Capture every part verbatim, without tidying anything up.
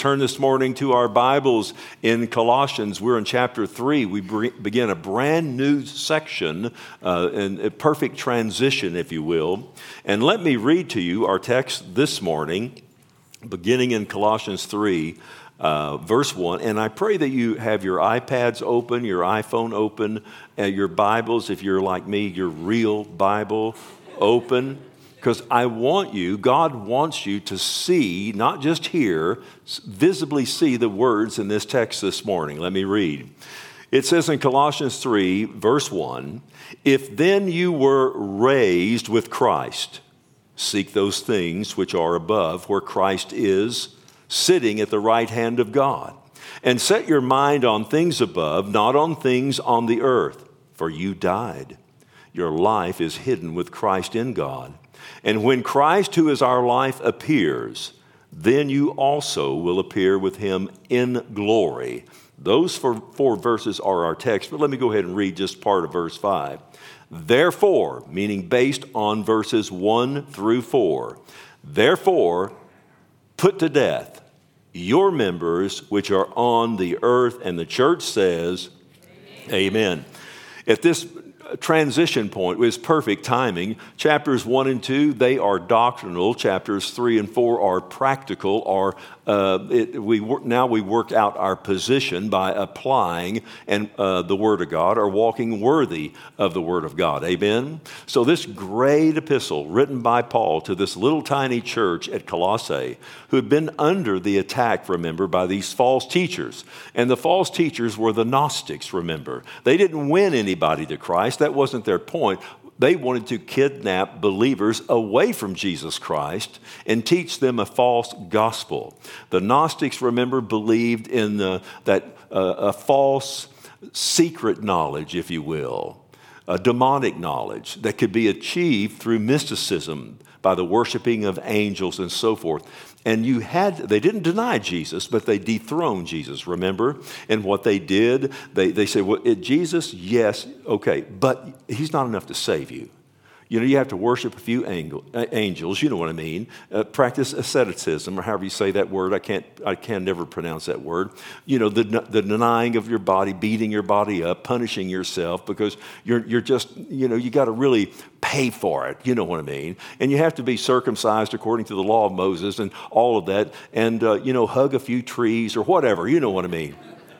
Turn this morning to our Bibles in Colossians. We're in chapter three. We begin a brand new section, uh, and a perfect transition, if you will. And let me read to you our text this morning, beginning in Colossians three, uh, verse one. And I pray that you have your iPads open, your iPhone open, uh, your Bibles, if you're like me, your real Bible open. Because I want you, God wants you to see, not just hear, visibly see the words in this text this morning. Let me read. It says in Colossians three, verse one, "If then you were raised with Christ, seek those things which are above, where Christ is, sitting at the right hand of God. And set your mind on things above, not on things on the earth. For you died. Your life is hidden with Christ in God. And when Christ, who is our life, appears, then you also will appear with him in glory." Those four, four verses are our text, but let me go ahead and read just part of verse five. "Therefore," meaning based on verses one through four, "therefore, put to death your members which are on the earth." And the church says, Amen. Amen. At this transition point was perfect timing. Chapters one and two, they are doctrinal. Chapters three and four are practical. Or uh, it, we now we work out our position by applying and uh, the Word of God, or walking worthy of the Word of God. Amen. So this great epistle written by Paul to this little tiny church at Colossae, who had been under the attack, remember, by these false teachers. And the false teachers were the Gnostics, remember. They didn't win anybody to Christ. That wasn't their point. They wanted to kidnap believers away from Jesus Christ and teach them a false gospel. The Gnostics, remember, believed in the, that uh, a false secret knowledge, if you will, a demonic knowledge that could be achieved through mysticism, by the worshiping of angels and so forth. And you had, they didn't deny Jesus, but they dethroned Jesus, remember? And what they did, they, they said, well, it, Jesus, yes, okay, but he's not enough to save you. You know, you have to worship a few angel, uh, angels, you know what I mean. Uh, practice asceticism, or however you say that word. I can't, I can never pronounce that word. You know, the, the denying of your body, beating your body up, punishing yourself, because you're, you're just, you know, you got to really pay for it, you know what I mean. And you have to be circumcised according to the law of Moses and all of that, and, uh, you know, hug a few trees or whatever, you know what I mean.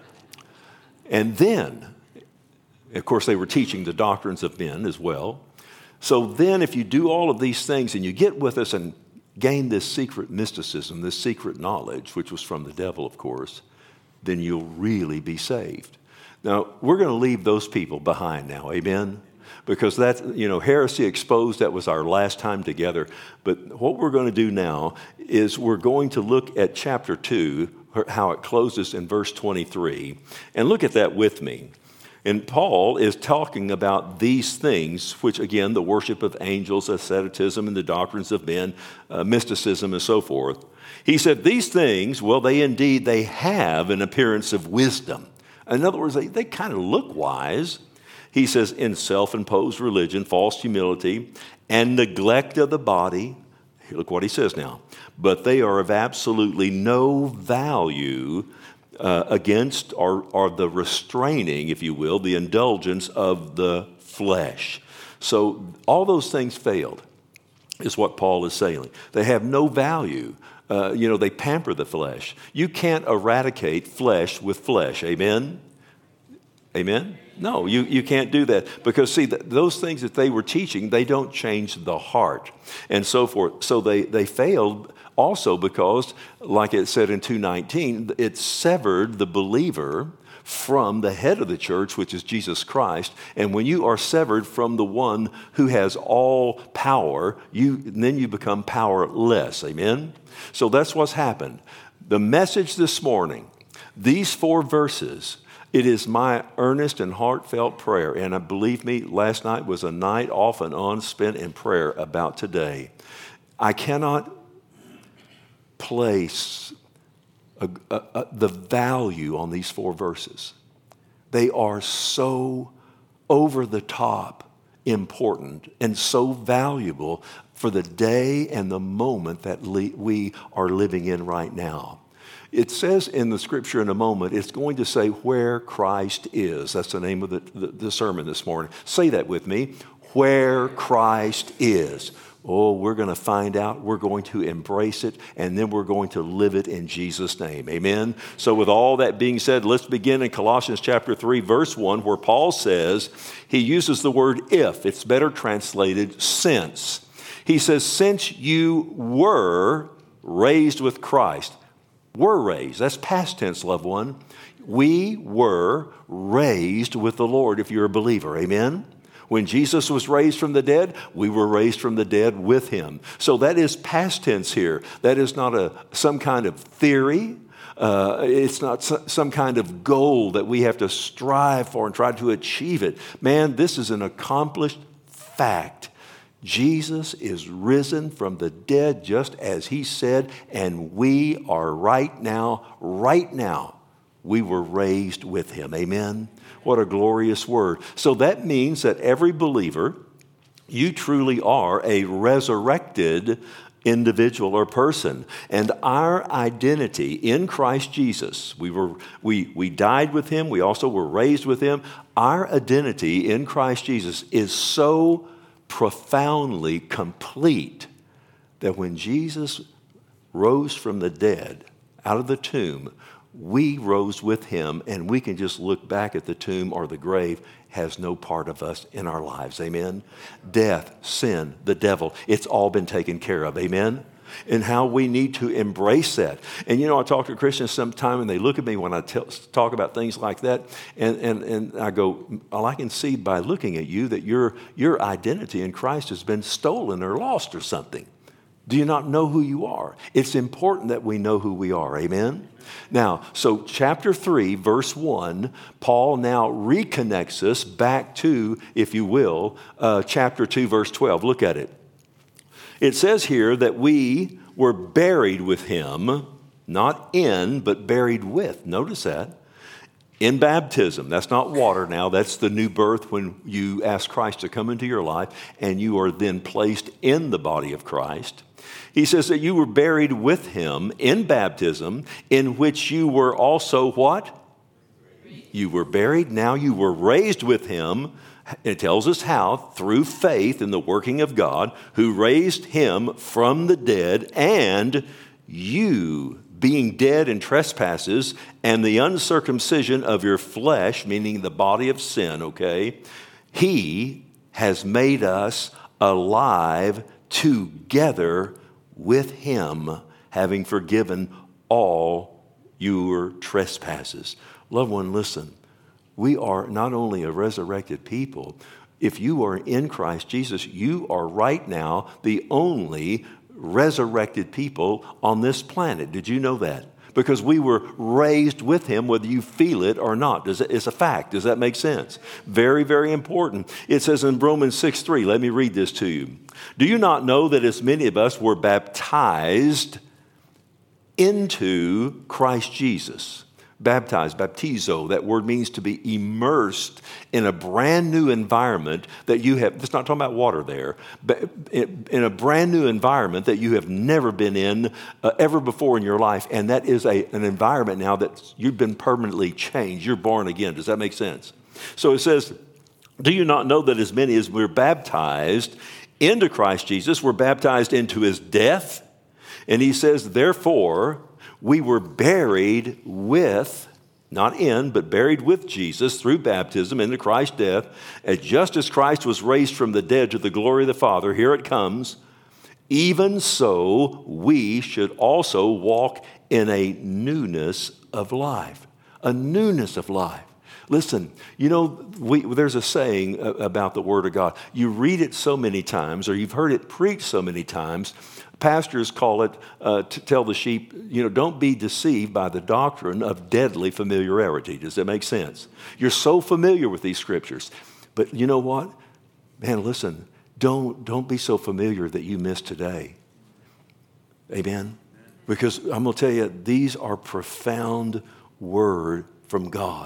And then, of course, they were teaching the doctrines of men as well. So then if you do all of these things and you get with us and gain this secret mysticism, this secret knowledge, which was from the devil, of course, then you'll really be saved. Now, we're going to leave those people behind now, amen? Because that's, you know, heresy exposed, that was our last time together. But what we're going to do now is we're going to look at chapter two, how it closes in verse twenty-three, and look at that with me. And Paul is talking about these things, which again, the worship of angels, asceticism, and the doctrines of men, uh, mysticism, and so forth. He said, these things, well, they indeed, they have an appearance of wisdom. In other words, they, they kind of look wise. He says, in self-imposed religion, false humility, and neglect of the body. Look what he says now. But they are of absolutely no value Uh, against or, or the restraining, if you will, the indulgence of the flesh. So all those things failed, is what Paul is saying. They have no value. Uh, you know, they pamper the flesh. You can't eradicate flesh with flesh. Amen? Amen? No, you, you can't do that. Because, see, th- those things that they were teaching, they don't change the heart and so forth. So they, they failed also because, like it said in two nineteen, it severed the believer from the head of the church, which is Jesus Christ. And when you are severed from the one who has all power, you then you become powerless. Amen? So that's what's happened. The message this morning, these four verses, it is my earnest and heartfelt prayer, and I believe me, last night was a night off and on spent in prayer about today. I cannot place a, a, a, the value on these four verses. They are so over the top important and so valuable for the day and the moment that le- we are living in right now. It says in the scripture in a moment, it's going to say where Christ is. That's the name of the, the, the sermon this morning. Say that with me. Where Christ is. Oh, we're going to find out. We're going to embrace it, and then we're going to live it in Jesus' name. Amen? So with all that being said, let's begin in Colossians chapter three, verse one, where Paul says, he uses the word if. It's better translated since. He says, since you were raised with Christ. Were raised. That's past tense, loved one. We were raised with the Lord if you're a believer. Amen? When Jesus was raised from the dead, we were raised from the dead with him. So that is past tense here. That is not a some kind of theory. Uh, it's not some kind of goal that we have to strive for and try to achieve it. Man, this is an accomplished fact. Jesus is risen from the dead just as he said, and we are right now, right now, we were raised with him. Amen? What a glorious word. So that means that every believer, you truly are a resurrected individual or person. And our identity in Christ Jesus, we were we we died with him, we also were raised with him. Our identity in Christ Jesus is so profoundly complete that when Jesus rose from the dead out of the tomb, we rose with him, and we can just look back at the tomb or the grave has no part of us in our lives. Amen? Death, sin, the devil, it's all been taken care of. Amen? And how we need to embrace that. And you know, I talk to Christians sometime, and they look at me when I tell, talk about things like that, and, and, and I go, well, I can see by looking at you that your, your identity in Christ has been stolen or lost or something. Do you not know who you are? It's important that we know who we are. Amen? Now, so chapter three, verse one, Paul now reconnects us back to, if you will, uh, chapter two, verse twelve. Look at it. It says here that we were buried with him, not in, but buried with. Notice that. In baptism. That's not water now. That's the new birth when you ask Christ to come into your life, and you are then placed in the body of Christ. He says that you were buried with him in baptism, in which you were also what? You were buried. Now you were raised with him. It tells us how, through faith in the working of God, who raised him from the dead, and you, being dead in trespasses and the uncircumcision of your flesh, meaning the body of sin, okay, he has made us alive together with him, having forgiven all your trespasses. Loved one, listen. We are not only a resurrected people, if you are in Christ Jesus, you are right now the only resurrected people on this planet. Did you know that? Because we were raised with him, whether you feel it or not. Does it, it's a fact. Does that make sense? Very, very important. It says in Romans six three, let me read this to you. Do you not know that as many of us were baptized into Christ Jesus? Baptized, baptizo, that word means to be immersed in a brand new environment that you have, it's not talking about water there, but in a brand new environment that you have never been in uh, ever before in your life. And that is a, an environment now that you've been permanently changed. You're born again. Does that make sense? So it says, do you not know that as many as we're baptized into Christ Jesus, we're baptized into his death? And he says, therefore, we were buried with, not in, but buried with Jesus through baptism into Christ's death. And just as Christ was raised from the dead to the glory of the Father, here it comes, even so we should also walk in a newness of life. A newness of life. Listen, you know, we, there's a saying about the Word of God. You read it so many times, or you've heard it preached so many times. Pastors call it, uh, to tell the sheep, you know, don't be deceived by the doctrine of deadly familiarity. Does that make sense? You're so familiar with these scriptures. But you know what? Man, listen, don't, don't be so familiar that you miss today. Amen? Because I'm going to tell you, these are profound word from God.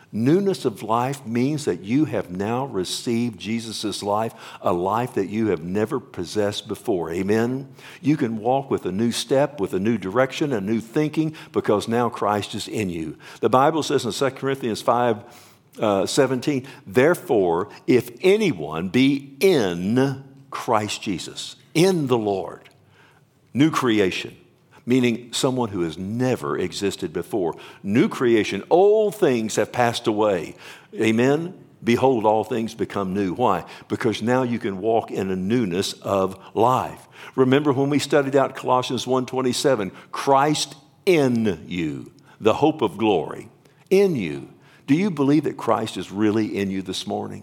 Newness of life means that you have now received Jesus' life, a life that you have never possessed before. Amen? You can walk with a new step, with a new direction, a new thinking, because now Christ is in you. The Bible says in Second Corinthians five seventeen, therefore, if anyone be in Christ Jesus, in the Lord, new creation, meaning someone who has never existed before. New creation, old things have passed away. Amen? Behold, all things become new. Why? Because now you can walk in a newness of life. Remember when we studied out Colossians one twenty-seven, Christ in you, the hope of glory, in you. Do you believe that Christ is really in you this morning?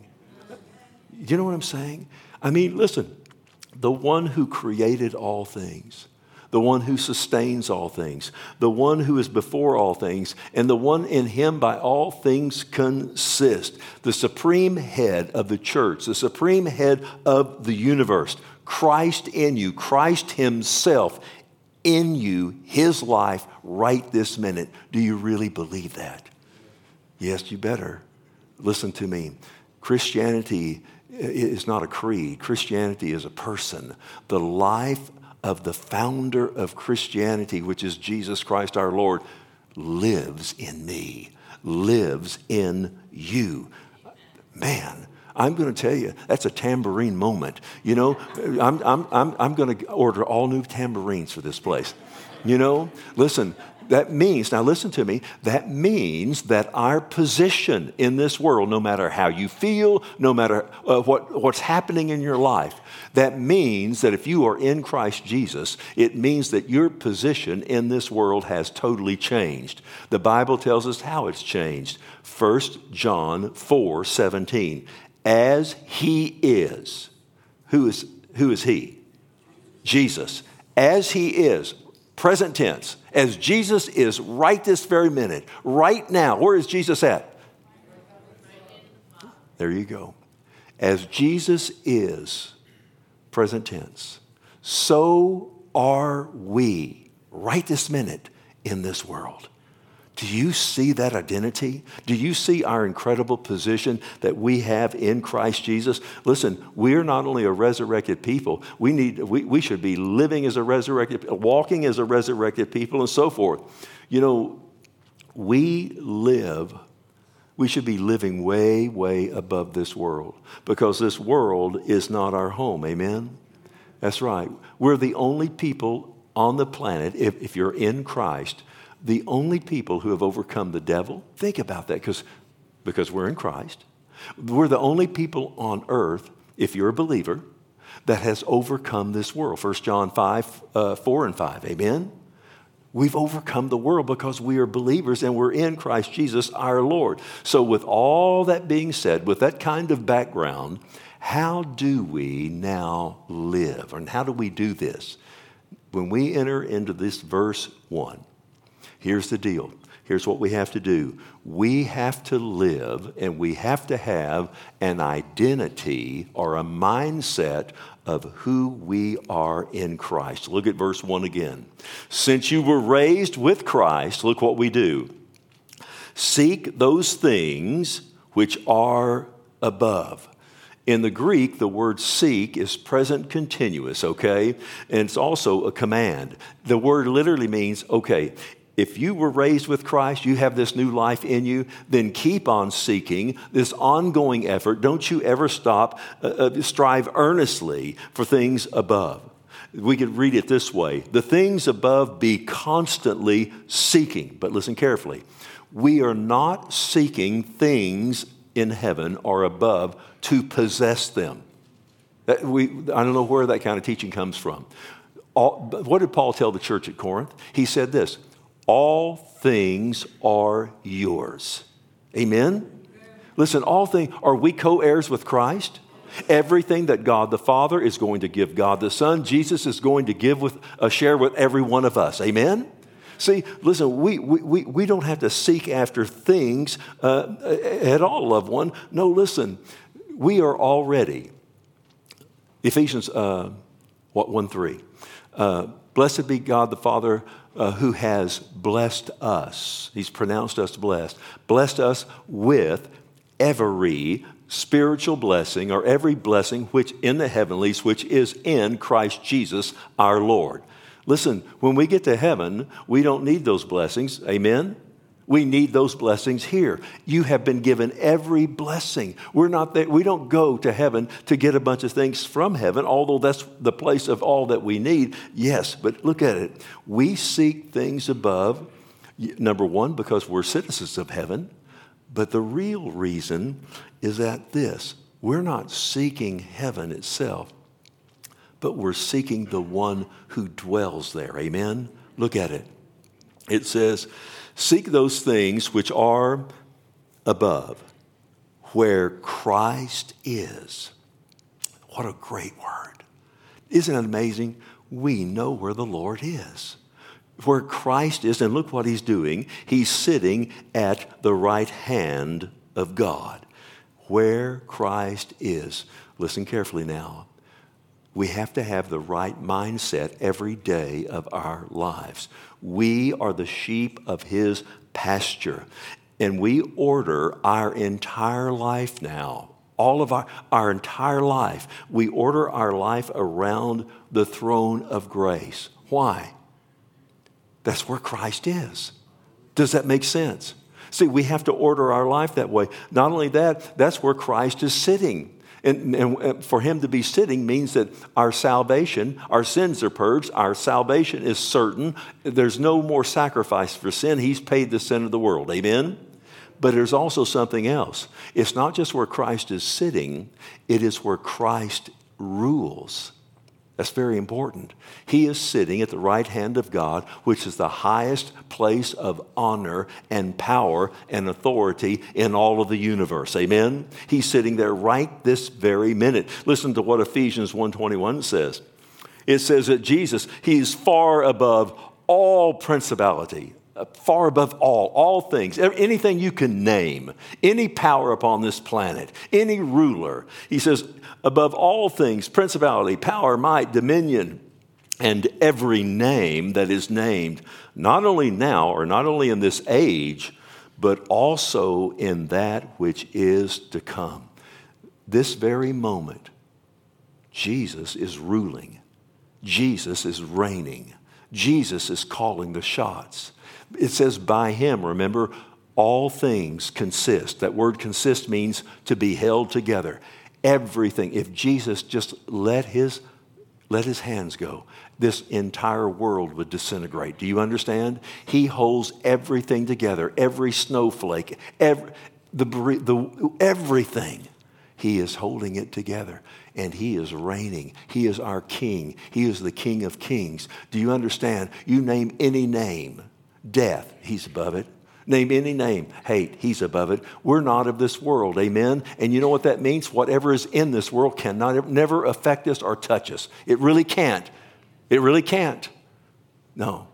Do you know what I'm saying? I mean, listen, the one who created all things, the one who sustains all things, the one who is before all things, and the one in him by all things consist, the supreme head of the church, the supreme head of the universe, Christ in you, Christ himself in you, his life right this minute. Do you really believe that? Yes, you better. Listen to me. Christianity is not a creed. Christianity is a person. The life of the founder of Christianity, which is Jesus Christ our Lord, lives in me, lives in you. Man, I'm going to tell you, that's a tambourine moment. You know, I'm, I'm, I'm, I'm going to order all new tambourines for this place. You know, listen, that means, now listen to me, that means that our position in this world, no matter how you feel, no matter uh, what, what's happening in your life, that means that if you are in Christ Jesus, it means that your position in this world has totally changed. The Bible tells us how it's changed. First John four seventeen. As he is, who is, who is he? Jesus. As he is, present tense, as Jesus is right this very minute, right now. Where is Jesus at? There you go. As Jesus is, present tense, so are we right this minute in this world. Do you see that identity? Do you see our incredible position that we have in Christ Jesus? Listen, we're not only a resurrected people, we need we, we should be living as a resurrected, walking as a resurrected people and so forth. You know, we live, we should be living way, way above this world because this world is not our home. Amen? That's right. We're the only people on the planet, if, if you're in Christ, the only people who have overcome the devil. Think about that, because because we're in Christ. We're the only people on earth, if you're a believer, that has overcome this world. First John five, uh, four and five. Amen? We've overcome the world because we are believers and we're in Christ Jesus our Lord. So with all that being said, with that kind of background, how do we now live? And how do we do this? When we enter into this verse one, here's the deal. Here's what we have to do. We have to live and we have to have an identity or a mindset of who we are in Christ. Look at verse one again. Since you were raised with Christ, look what we do. Seek those things which are above. In the Greek, the word seek is present continuous, okay? And it's also a command. The word literally means, okay, if you were raised with Christ, you have this new life in you, then keep on seeking this ongoing effort. Don't you ever stop. Uh, uh, strive earnestly for things above. We could read it this way. The things above be constantly seeking. But listen carefully. We are not seeking things in heaven or above to possess them. That we, I don't know where that kind of teaching comes from. All, what did Paul tell the church at Corinth? He said this. All things are yours. Amen? Listen, all things, are we co-heirs with Christ? Everything that God the Father is going to give God the Son, Jesus is going to give with, uh, share with every one of us. Amen? See, listen, we, we, we don't have to seek after things uh, at all, loved one. No, listen, we are already, Ephesians uh, what, one three. Uh, Blessed be God the Father uh, who has blessed us. He's pronounced us blessed. Blessed us with every spiritual blessing, or every blessing which in the heavenlies, which is in Christ Jesus our Lord. Listen, when we get to heaven, we don't need those blessings. Amen? We need those blessings here. You have been given every blessing. We're not there. We don't go to heaven to get a bunch of things from heaven, although that's the place of all that we need. Yes, but look at it. We seek things above, number one, because we're citizens of heaven. But the real reason is that this, we're not seeking heaven itself, but we're seeking the one who dwells there. Amen? Look at it. It says, seek those things which are above, where Christ is. What a great word. Isn't it amazing? We know where the Lord is. Where Christ is, and look what he's doing. He's sitting at the right hand of God. Where Christ is. Listen carefully now. We have to have the right mindset every day of our lives. We are the sheep of his pasture. And we order our entire life now, all of our, our entire life, we order our life around the throne of grace. Why? That's where Christ is. Does that make sense? See, we have to order our life that way. Not only that, that's where Christ is sitting. And, and for him to be sitting means that our salvation, our sins are purged, our salvation is certain. There's no more sacrifice for sin. He's paid the sin of the world. Amen? But there's also something else. It's not just where Christ is sitting, it is where Christ rules. That's very important. He is sitting at the right hand of God, which is the highest place of honor and power and authority in all of the universe. Amen? He's sitting there right this very minute. Listen to what Ephesians one twenty-one says. It says that Jesus, he is far above all principality, far above all, all things, anything you can name, any power upon this planet, any ruler. He says, above all things, principality, power, might, dominion, and every name that is named, not only now or not only in this age, but also in that which is to come. This very moment, Jesus is ruling. Jesus is reigning. Jesus is calling the shots. It says by him, remember, all things consist. That word consist means to be held together. Everything. If Jesus just let his, let his hands go, this entire world would disintegrate. Do you understand? He holds everything together. Every snowflake, every, the, the, everything. He is holding it together. And he is reigning. He is our king. He is the King of kings. Do you understand? You name any name. Death, he's above it. Name any name. Hate, he's above it. We're not of this world, amen? And you know what that means? Whatever is in this world cannot never affect us or touch us. It really can't. It really can't. No.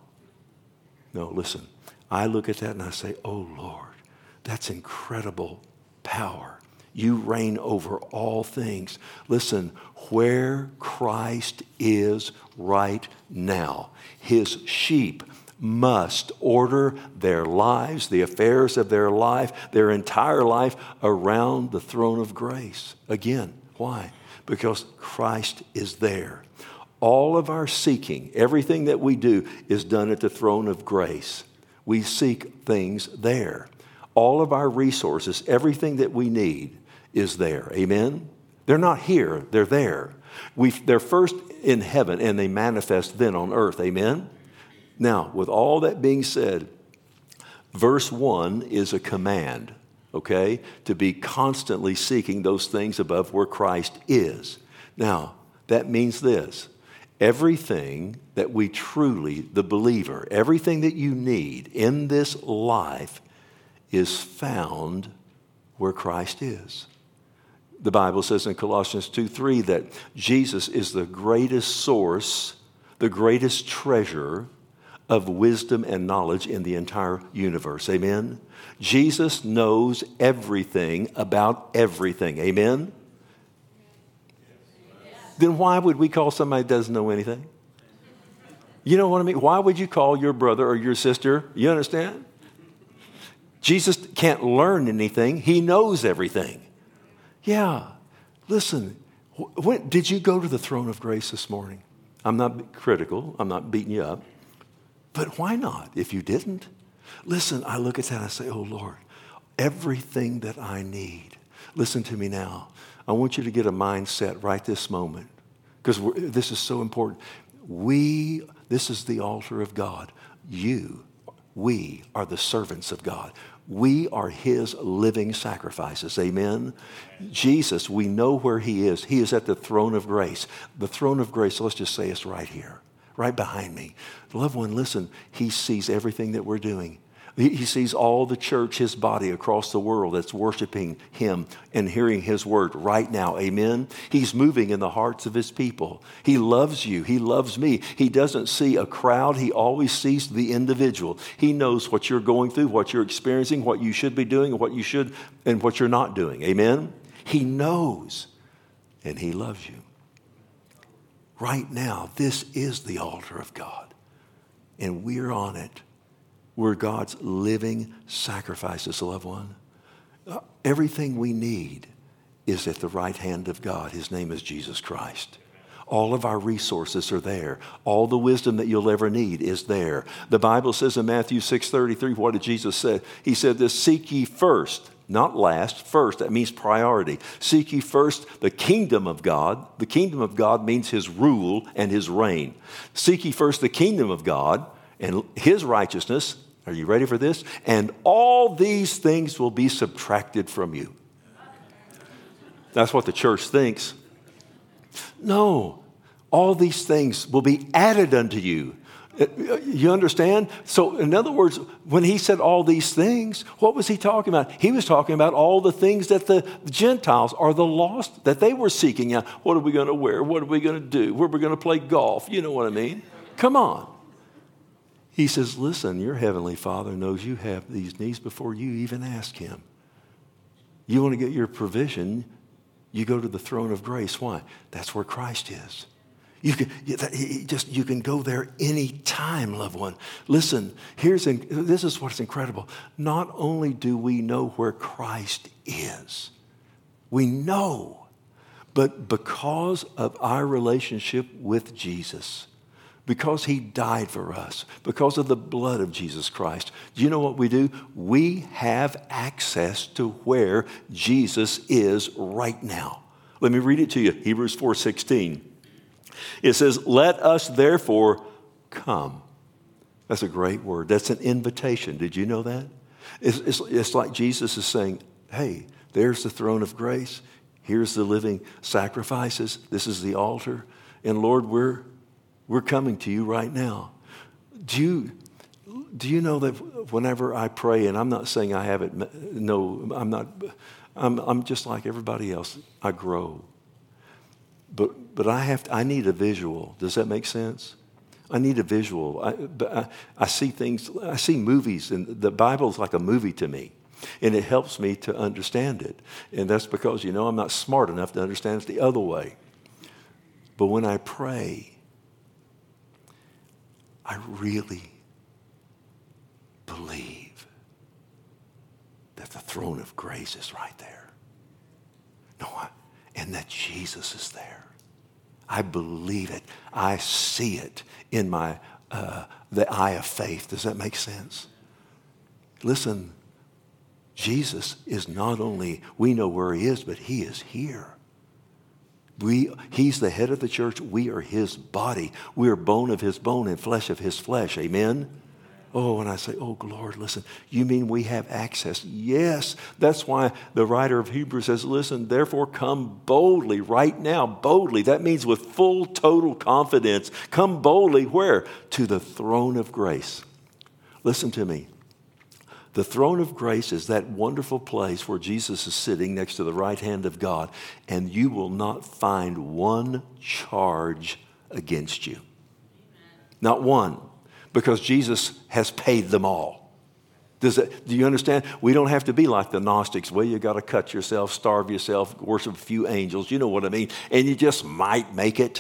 No, listen. I look at that and I say, oh, Lord, that's incredible power. You reign over all things. Listen, where Christ is right now, his sheep must order their lives, the affairs of their life, their entire life around the throne of grace. Again, why? Because Christ is there. All of our seeking, everything that we do is done at the throne of grace. We seek things there. All of our resources, everything that we need is there. Amen? They're not here. They're there. We, they're first in heaven and they manifest then on earth. Amen? Now, with all that being said, verse one is a command, okay, to be constantly seeking those things above where Christ is. Now, that means this. Everything that we truly, the believer, everything that you need in this life is found where Christ is. The Bible says in Colossians two three that Jesus is the greatest source, the greatest treasure of wisdom and knowledge in the entire universe. Amen? Jesus knows everything about everything. Amen? Then why would we call somebody that doesn't know anything? You know what I mean? Why would you call your brother or your sister? You understand? Jesus can't learn anything. He knows everything. Yeah. Listen, when, did you go to the throne of grace this morning? I'm not critical. I'm not beating you up. But why not if you didn't? Listen, I look at that and I say, oh, Lord, everything that I need. Listen to me now. I want you to get a mindset right this moment because this is so important. We, this is the altar of God. You, we are the servants of God. We are his living sacrifices. Amen? Jesus, we know where he is. He is at the throne of grace. The throne of grace, let's just say it's right here, right behind me. Loved one, listen, he sees everything that we're doing. He sees all the church, his body across the world that's worshiping him and hearing his word right now. Amen? He's moving in the hearts of his people. He loves you. He loves me. He doesn't see a crowd. He always sees the individual. He knows what you're going through, what you're experiencing, what you should be doing, what you should, and what you're not doing. Amen? He knows, and he loves you. Right now, this is the altar of God, and we're on it. We're God's living sacrifices, loved one. Uh, everything we need is at the right hand of God. His name is Jesus Christ. All of our resources are there. All the wisdom that you'll ever need is there. The Bible says in Matthew six thirty-three, what did Jesus say? He said this, seek ye first, not last, first. That means priority. Seek ye first the kingdom of God. The kingdom of God means his rule and his reign. Seek ye first the kingdom of God and his righteousness. Are you ready for this? And all these things will be subtracted from you. That's what the church thinks. No, all these things will be added unto you. You understand? So in other words, when he said all these things, what was he talking about? He was talking about all the things that the Gentiles or the lost, that they were seeking out. What are we going to wear? What are we going to do? Where are we going to play golf? You know what I mean? Come on. He says, listen, your heavenly Father knows you have these needs before you even ask him. You want to get your provision, you go to the throne of grace. Why? That's where Christ is. You can you just you can go there any time, loved one. Listen, here's this is what's incredible. Not only do we know where Christ is, we know, but because of our relationship with Jesus, because he died for us, because of the blood of Jesus Christ, do you know what we do? We have access to where Jesus is right now. Let me read it to you. Hebrews four sixteen. It says, let us therefore come. That's a great word. That's an invitation. Did you know that? It's, it's, it's like Jesus is saying, hey, there's the throne of grace. Here's the living sacrifices. This is the altar. And Lord, we're We're coming to you right now. Do you, do you know that whenever I pray, and I'm not saying I have it, no, I'm not, I'm, I'm just like everybody else. I grow. But, but I have to, I need a visual. Does that make sense? I need a visual. I, but I, I see things, I see movies, and the Bible is like a movie to me. And it helps me to understand it. And that's because, you know, I'm not smart enough to understand it the other way. But when I pray, I really believe that the throne of grace is right there. No, I, and that Jesus is there. I believe it. I see it in my uh, the eye of faith. Does that make sense? Listen, Jesus is not only, we know where he is, but he is here. We, he's the head of the church. We are his body. We are bone of his bone and flesh of his flesh. Amen? Oh, and I say, oh, Lord, listen, you mean we have access? Yes. That's why the writer of Hebrews says, listen, therefore come boldly right now, boldly. That means with full, total confidence. Come boldly where? To the throne of grace. Listen to me. The throne of grace is that wonderful place where Jesus is sitting next to the right hand of God, and you will not find one charge against you. Amen. Not one, because Jesus has paid them all. Does that, do you understand? We don't have to be like the Gnostics. Well, you got to cut yourself, starve yourself, worship a few angels. You know what I mean? And you just might make it.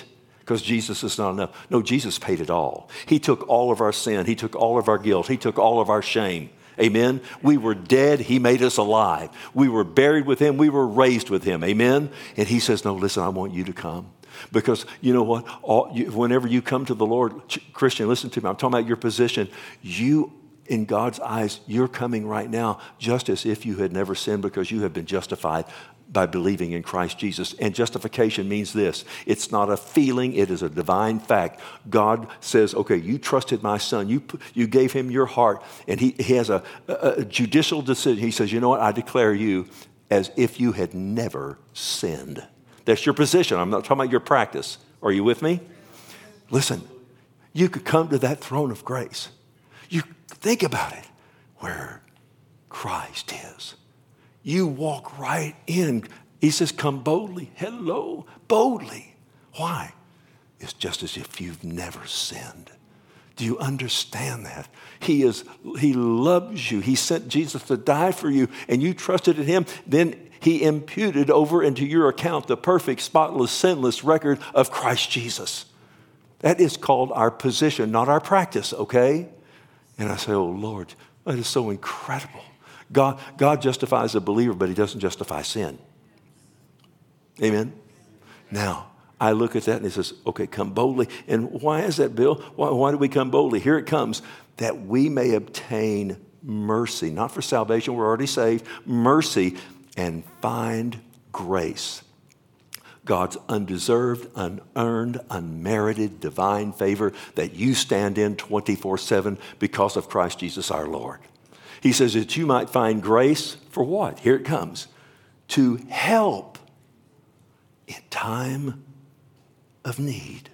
because Jesus is not enough. No, Jesus paid it all. He took all of our sin. He took all of our guilt. He took all of our shame. Amen? We were dead. He made us alive. We were buried with him. We were raised with him. Amen? And he says, no, listen, I want you to come. Because you know what? All, you, whenever you come to the Lord, Christian, listen to me. I'm talking about your position. You, in God's eyes, you're coming right now just as if you had never sinned because you have been justified by believing in Christ Jesus. And justification means this. It's not a feeling. It is a divine fact. God says, okay, you trusted my son. You, you gave him your heart. And he, he has a, a, a judicial decision. He says, you know what? I declare you as if you had never sinned. That's your position. I'm not talking about your practice. Are you with me? Listen, you could come to that throne of grace. You think about it, where Christ is. You walk right in. He says, come boldly. Hello, boldly. Why? It's just as if you've never sinned. Do you understand that? He is, he loves you. He sent Jesus to die for you, and you trusted in him. Then he imputed over into your account the perfect, spotless, sinless record of Christ Jesus. That is called our position, not our practice, okay? And I say, oh, Lord, that is so incredible. God, God justifies a believer, but he doesn't justify sin. Amen? Now, I look at that and he says, okay, come boldly. And why is that, Bill? Why, why do we come boldly? Here it comes, that we may obtain mercy, not for salvation, we're already saved, mercy, and find grace. God's undeserved, unearned, unmerited, divine favor that you stand in twenty-four seven because of Christ Jesus our Lord. He says that you might find grace for what? Here it comes. To help in time of need.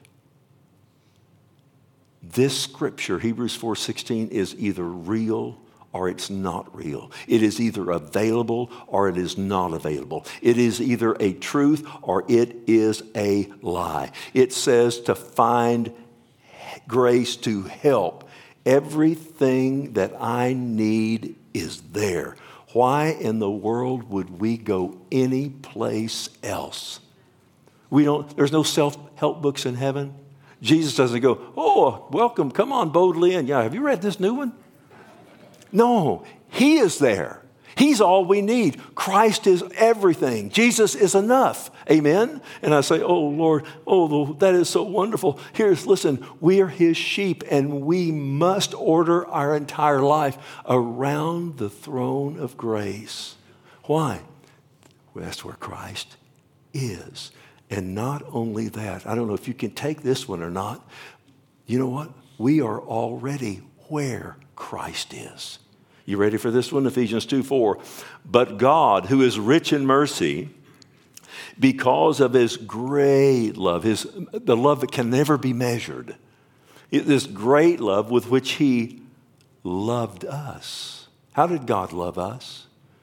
This scripture, Hebrews four sixteen, is either real or it's not real. It is either available or it is not available. It is either a truth or it is a lie. It says to find grace to help. Everything that I need is there. Why in the world would we go any place else? We don't, there's no self-help books in heaven. Jesus doesn't go, oh, welcome, come on boldly in. Yeah, have you read this new one? No, he is there. He's all we need. Christ is everything. Jesus is enough. Amen? And I say, oh, Lord, oh, that is so wonderful. Here's, listen, we are his sheep, and we must order our entire life around the throne of grace. Why? Well, that's where Christ is. And not only that, I don't know if you can take this one or not. You know what? We are already where Christ is. You ready for this one? Ephesians two four. But God, who is rich in mercy, because of his great love, his, the love that can never be measured, this great love with which he loved us. How did God love us?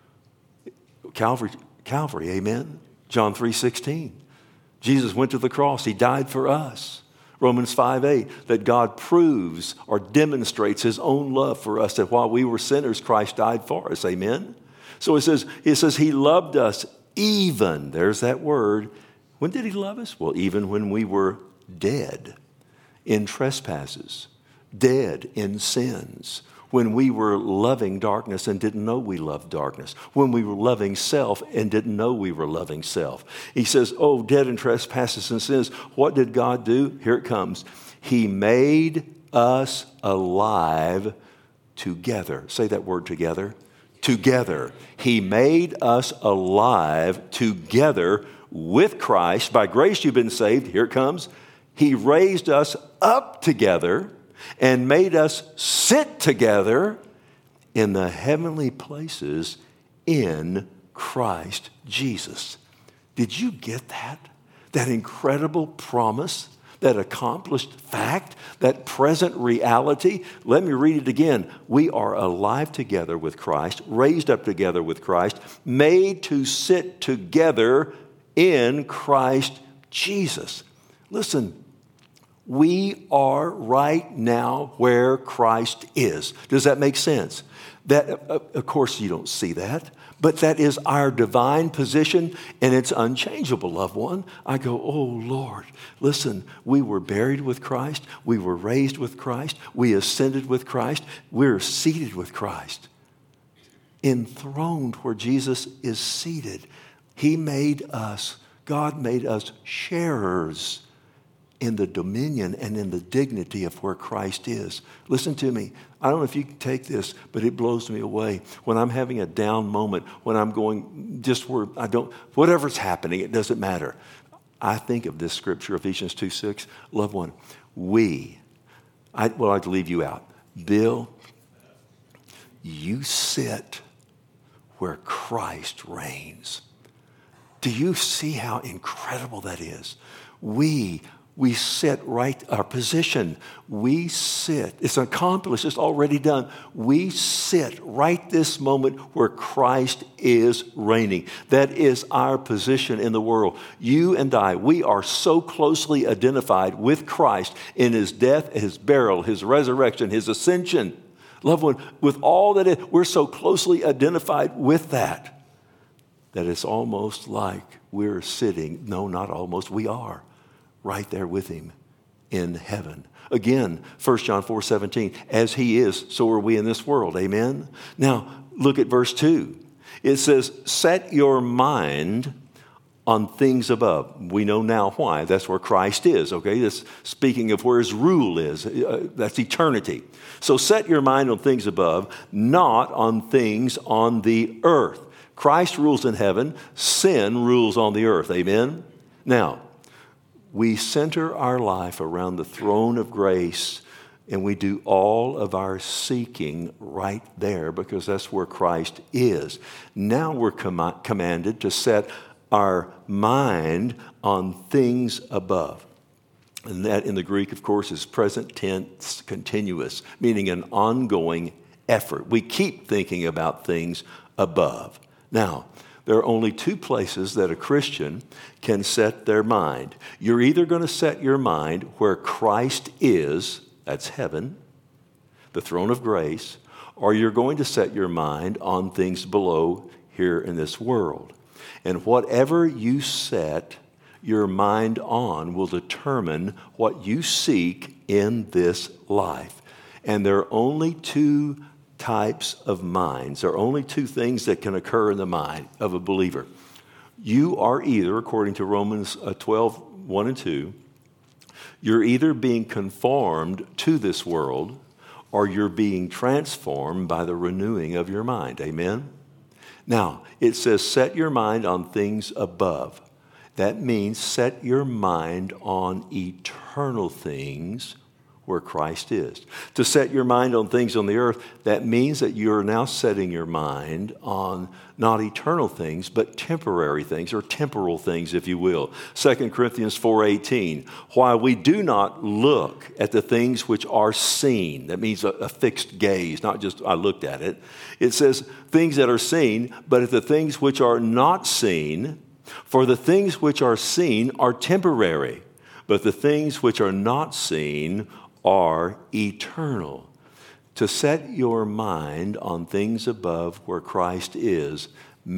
Calvary, Calvary, amen? John three sixteen. Jesus went to the cross. He died for us. Romans five eight, that God proves or demonstrates his own love for us, that while we were sinners, Christ died for us. Amen? So it says, it says he loved us even, there's that word. When did he love us? Well, even when we were dead in trespasses, dead in sins, when we were loving darkness and didn't know we loved darkness, when we were loving self and didn't know we were loving self. He says, oh, dead in trespasses and sins. What did God do? Here it comes. He made us alive together. Say that word together. Together. He made us alive together with Christ. By grace you've been saved. Here it comes. He raised us up together and made us sit together in the heavenly places in Christ Jesus. Did you get that? That incredible promise, that accomplished fact, that present reality? Let me read it again. We are alive together with Christ, raised up together with Christ, made to sit together in Christ Jesus. Listen. We are right now where Christ is. Does that make sense? That, of course, you don't see that, but that is our divine position, and it's unchangeable, loved one. I go, oh, Lord, listen, we were buried with Christ. We were raised with Christ. We ascended with Christ. We're seated with Christ, enthroned where Jesus is seated. He made us, God made us sharers in the dominion and in the dignity of where Christ is. Listen to me. I don't know if you can take this, but it blows me away. When I'm having a down moment, when I'm going just where I don't, whatever's happening, it doesn't matter. I think of this scripture, Ephesians two six, loved one, we, I, well, I'd leave you out. Bill, you sit where Christ reigns. Do you see how incredible that is? We We sit right, our position, we sit, it's accomplished, it's already done. We sit right this moment where Christ is reigning. That is our position in the world. You and I, we are so closely identified with Christ in his death, his burial, his resurrection, his ascension. Loved one, with all that is, we're so closely identified with that, that it's almost like we're sitting, no, not almost, we are. Right there with him in heaven. Again, First John four seventeen, as he is, so are we in this world. Amen? Now, look at verse two. It says, set your mind on things above. We know now why. That's where Christ is, okay? That's speaking of where his rule is. Uh, that's eternity. So set your mind on things above, not on things on the earth. Christ rules in heaven. Sin rules on the earth. Amen? Now, we center our life around the throne of grace, and we do all of our seeking right there because that's where Christ is. Now we're com- commanded to set our mind on things above. And that in the Greek, of course, is present tense continuous, meaning an ongoing effort. We keep thinking about things above. Now, there are only two places that a Christian can set their mind. You're either going to set your mind where Christ is, that's heaven, the throne of grace, or you're going to set your mind on things below here in this world. And whatever you set your mind on will determine what you seek in this life. And there are only two types of minds. There are only two things that can occur in the mind of a believer. You are either, according to Romans twelve, one and two, you're either being conformed to this world or you're being transformed by the renewing of your mind. Amen? Now, it says set your mind on things above. That means set your mind on eternal things where Christ is. To set your mind on things on the earth, that means that you're now setting your mind on not eternal things, but temporary things, or temporal things, if you will. Second Corinthians four eighteen, while we do not look at the things which are seen, that means a, a fixed gaze, not just I looked at it. It says things that are seen, but at the things which are not seen, for the things which are seen are temporary, but the things which are not seen are eternal. To set your mind on things above where Christ is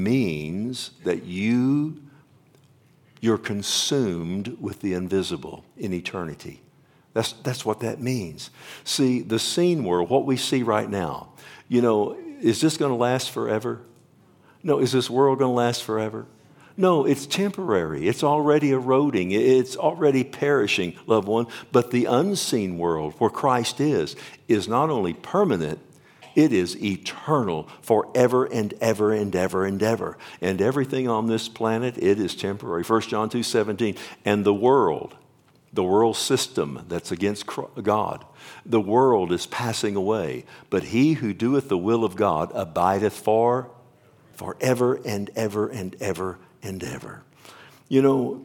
means that you, you're consumed with the invisible in eternity. That's, that's what that means. See, the seen world, what we see right now, you know, is this going to last forever? No, is this world going to last forever? No, it's temporary. It's already eroding. It's already perishing, loved one. But the unseen world, where Christ is, is not only permanent, it is eternal forever and ever and ever and ever. And everything on this planet, it is temporary. First John two seventeen, and the world, the world system that's against God, the world is passing away. But he who doeth the will of God abideth for forever and ever and ever and ever. You know,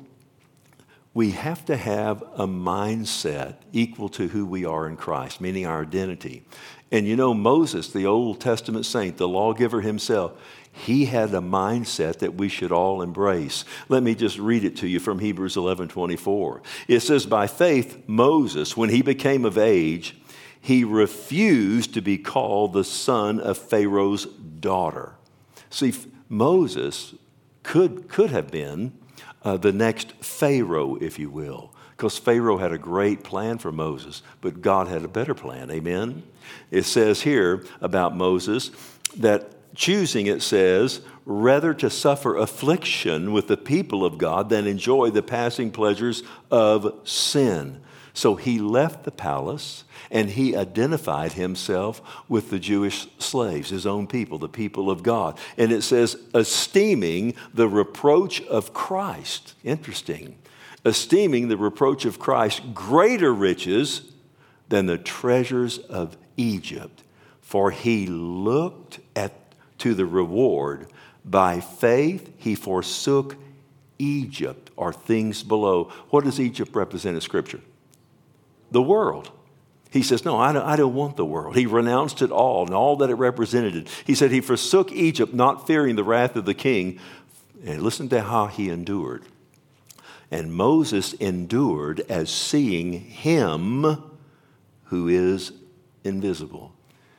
we have to have a mindset equal to who we are in Christ, meaning our identity. And you know, Moses, the Old Testament saint, the lawgiver himself, he had a mindset that we should all embrace. Let me just read it to you from Hebrews eleven twenty-four. It says, by faith, Moses, when he became of age, he refused to be called the son of Pharaoh's daughter. See, Moses could, could have been uh, the next Pharaoh, if you will, because Pharaoh had a great plan for Moses, but God had a better plan. Amen? It says here about Moses that choosing, it says, rather to suffer affliction with the people of God than enjoy the passing pleasures of sin. So he left the palace and he identified himself with the Jewish slaves, his own people, the people of God. And it says, esteeming the reproach of Christ. Interesting. Esteeming the reproach of Christ greater riches than the treasures of Egypt. For he looked at to the reward. By faith he forsook Egypt, or things below. What does Egypt represent in Scripture? The world. He says, no, I don't, I don't want the world. He renounced it all and all that it represented. He said he forsook Egypt, not fearing the wrath of the king. And listen to how he endured. And Moses endured as seeing him who is invisible.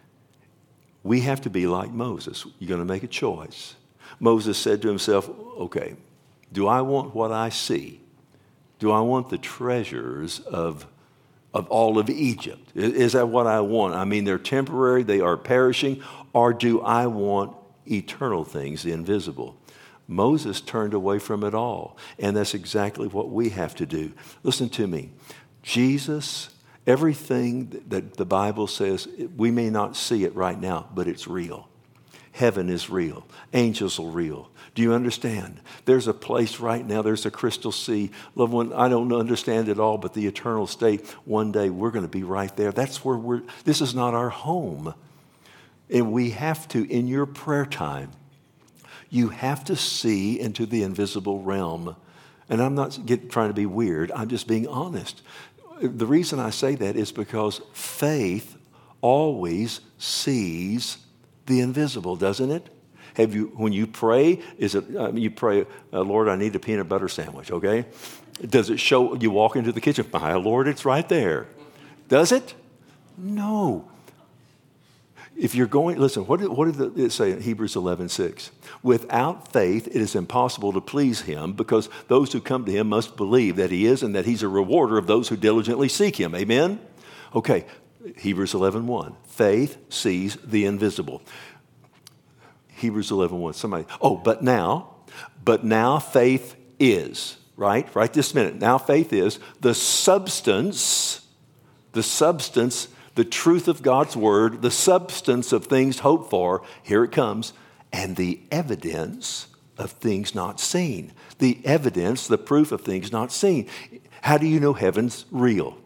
We have to be like Moses. You're going to make a choice. Moses said to himself, okay, do I want what I see? Do I want the treasures of of all of Egypt? Is that what I want? I mean, they're temporary, they are perishing, or do I want eternal things, the invisible? Moses turned away from it all, and that's exactly what we have to do. Listen to me. Jesus, everything that the Bible says, we may not see it right now, but it's real. Heaven is real. Angels are real. Do you understand? There's a place right now. There's a crystal sea. Loved one, I don't understand it all, but the eternal state, one day we're going to be right there. That's where we're, this is not our home. And we have to, in your prayer time, you have to see into the invisible realm. And I'm not get, trying to be weird. I'm just being honest. The reason I say that is because faith always sees the invisible, doesn't it? Have you, when you pray, is it, I mean, you pray, uh, Lord, I need a peanut butter sandwich, okay? Does it show, you walk into the kitchen, my Lord, it's right there. Does it? No. If you're going, listen, what did, what did it say in Hebrews eleven six? Without faith, it is impossible to please him, because those who come to him must believe that he is and that he's a rewarder of those who diligently seek him. Amen? Okay, Hebrews eleven one. Faith sees the invisible. Hebrews eleven one. Somebody, oh, but now, but now faith is, right? Right this minute. Now faith is the substance, the substance, the truth of God's word, the substance of things hoped for. Here it comes. And the evidence of things not seen. The evidence, the proof of things not seen. How do you know heaven's real?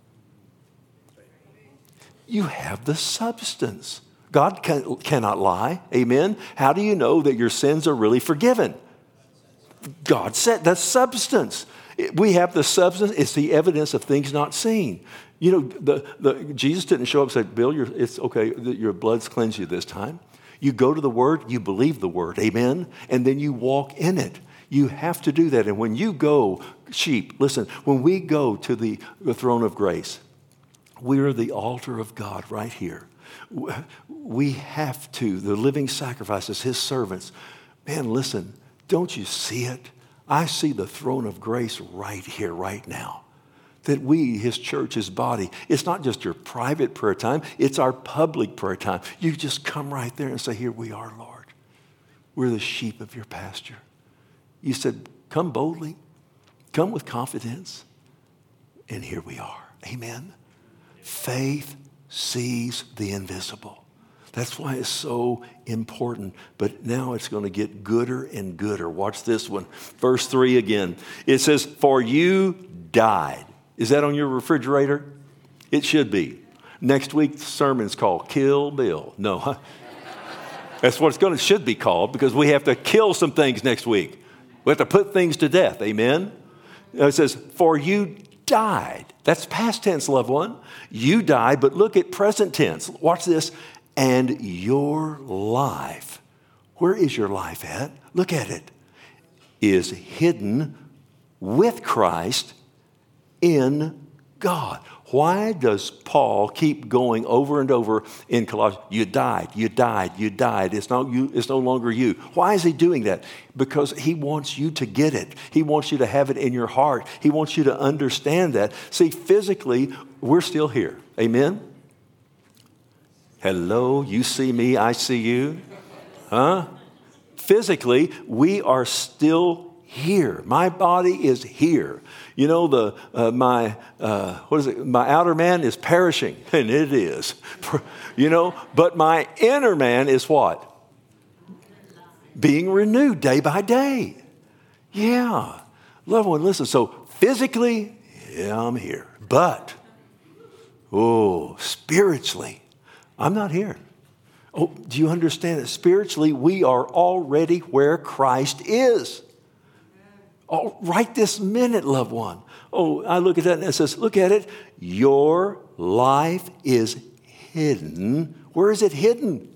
You have the substance. God can, cannot lie. Amen. How do you know that your sins are really forgiven? God said that's substance. We have the substance. It's the evidence of things not seen. You know, the, the, Jesus didn't show up and say, Bill, you're, it's okay, your blood's cleansed you this time. You go to the Word, you believe the Word. Amen. And then you walk in it. You have to do that. And when you go, sheep, listen, when we go to the, the throne of grace, we are the altar of God right here. We have to, the living sacrifices, his servants. Man, listen, don't you see it? I see the throne of grace right here, right now. That we, his church, his body, it's not just your private prayer time, it's our public prayer time. You just come right there and say, here we are, Lord. We're the sheep of your pasture. You said, come boldly, come with confidence, and here we are. Amen. Faith sees the invisible. That's why it's so important. But now it's going to get gooder and gooder. Watch this one. Verse three again. It says, for you died. Is that on your refrigerator? It should be. Next week's sermon's called Kill Bill. No, huh? That's what it's going to should be called, because we have to kill some things next week. We have to put things to death. Amen? It says, for you died. That's past tense, loved one. You died, but look at present tense. Watch this. And your life, where is your life at? Look at it. Is hidden with Christ in God. Why does Paul keep going over and over in Colossians? You died, you died, you died. It's not you, it's no longer you. Why is he doing that? Because he wants you to get it. He wants you to have it in your heart. He wants you to understand that. See, physically, we're still here. Amen? Hello, you see me, I see you. Huh? Physically, we are still here. My body is here. You know, the uh, my uh, what is it? My outer man is perishing, and it is. You know, but my inner man is what? Being renewed day by day. Yeah, loved one, listen. So physically, yeah, I'm here, but oh, spiritually, I'm not here. Oh, do you understand that spiritually we are already where Christ is? Oh, right this minute, loved one. Oh, I look at that and it says, look at it. Your life is hidden. Where is it hidden?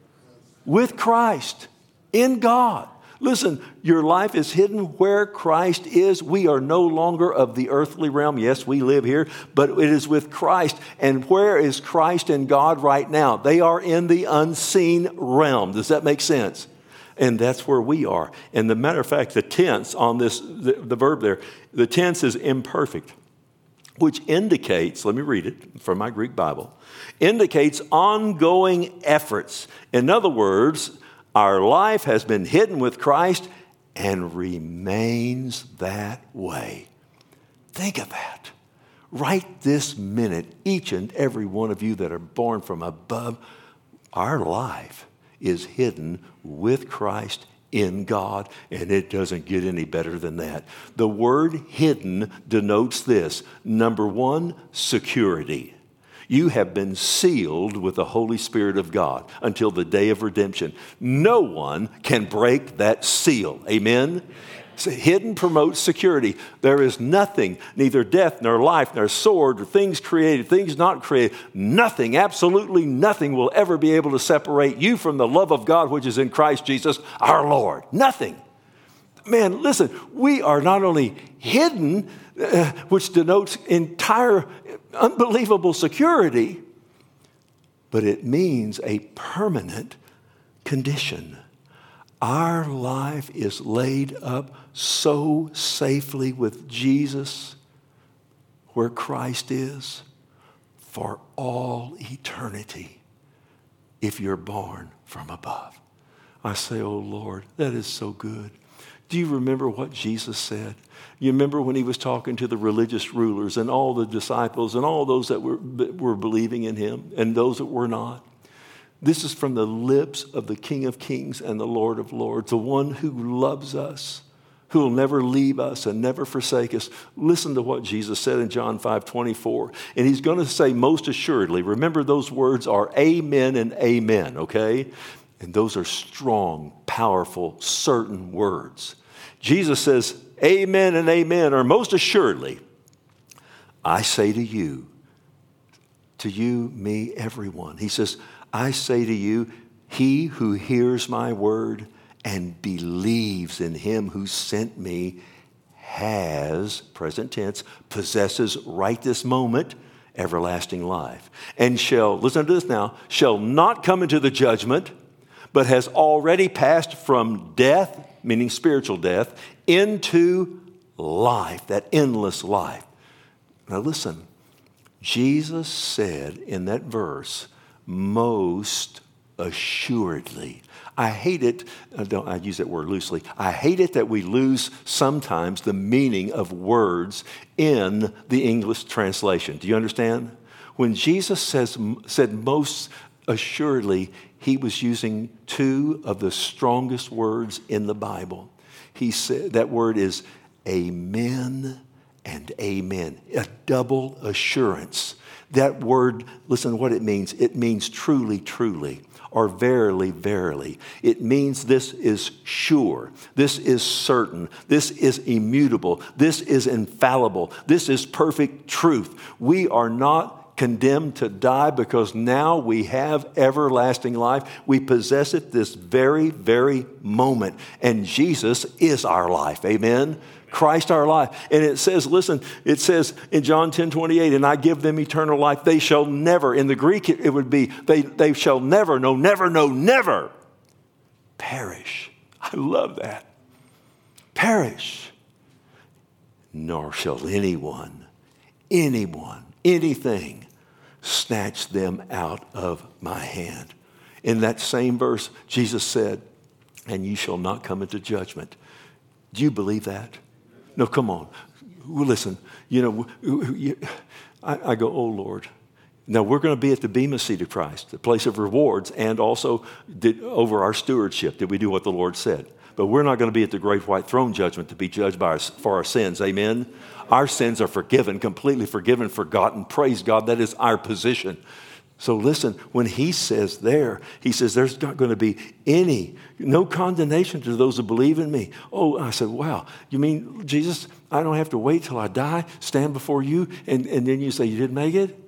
With Christ, in God. Listen, your life is hidden where Christ is. We are no longer of the earthly realm. Yes, we live here, but it is with Christ. And where is Christ and God right now? They are in the unseen realm. Does that make sense? And that's where we are. And the matter of fact, the tense on this, the, the verb there, the tense is imperfect, which indicates, let me read it from my Greek Bible, indicates ongoing efforts. In other words, our life has been hidden with Christ and remains that way. Think of that. Right this minute, each and every one of you that are born from above, our life is hidden with Christ in God, and it doesn't get any better than that. The word hidden denotes this. Number one, security. You have been sealed with the Holy Spirit of God until the day of redemption. No one can break that seal. Amen? So hidden promotes security. There is nothing, neither death nor life nor sword or things created, things not created. Nothing, absolutely nothing will ever be able to separate you from the love of God which is in Christ Jesus our Lord. Nothing. Man, listen, we are not only hidden, uh, which denotes entire unbelievable security, but it means a permanent condition. Our life is laid up so safely with Jesus, where Christ is, for all eternity, if you're born from above. I say, oh Lord, that is so good. Do you remember what Jesus said? You remember when he was talking to the religious rulers and all the disciples and all those that were, that were believing in him and those that were not? This is from the lips of the King of Kings and the Lord of Lords, the one who loves us, who will never leave us and never forsake us. Listen to what Jesus said in John five twenty-four. And he's going to say most assuredly, remember those words are amen and amen, okay? And those are strong, powerful, certain words. Jesus says, amen and amen, or most assuredly, I say to you, to you, me, everyone. He says, I say to you, he who hears my word and believes in him who sent me has, present tense, possesses right this moment, everlasting life. And shall, listen to this now, shall not come into the judgment, but has already passed from death, meaning spiritual death, into life, that endless life. Now listen, Jesus said in that verse, most assuredly. I hate it, I, don't, I use that word loosely, I hate it that we lose sometimes the meaning of words in the English translation. Do you understand? When Jesus says, said most assuredly, he was using two of the strongest words in the Bible. He said that word is amen and amen, a double assurance. That word, listen to what it means. It means truly, truly, or verily, verily. It means this is sure. This is certain. This is immutable. This is infallible. This is perfect truth. We are not condemned to die because now we have everlasting life. We possess it this very, very moment. And Jesus is our life. Amen? Christ our life. And it says, listen, it says in John ten twenty-eight, and I give them eternal life. They shall never, in the Greek it would be, they, they shall never, no, never, no, never perish. I love that. Perish. Nor shall anyone, anyone, anything snatch them out of my hand. In that same verse, Jesus said, and you shall not come into judgment. Do you believe that? No, come on. Well, listen, you know, I, I go, oh, Lord. Now, we're going to be at the Bema seat of Christ, the place of rewards, and also did, over our stewardship, did we do what the Lord said. But we're not going to be at the great white throne judgment to be judged by our, for our sins. Amen? Our sins are forgiven, completely forgiven, forgotten. Praise God. That is our position. So listen, when he says there, he says there's not going to be any, no condemnation to those who believe in me. Oh, I said, wow, you mean, Jesus, I don't have to wait till I die, stand before you, and, and then you say you didn't make it?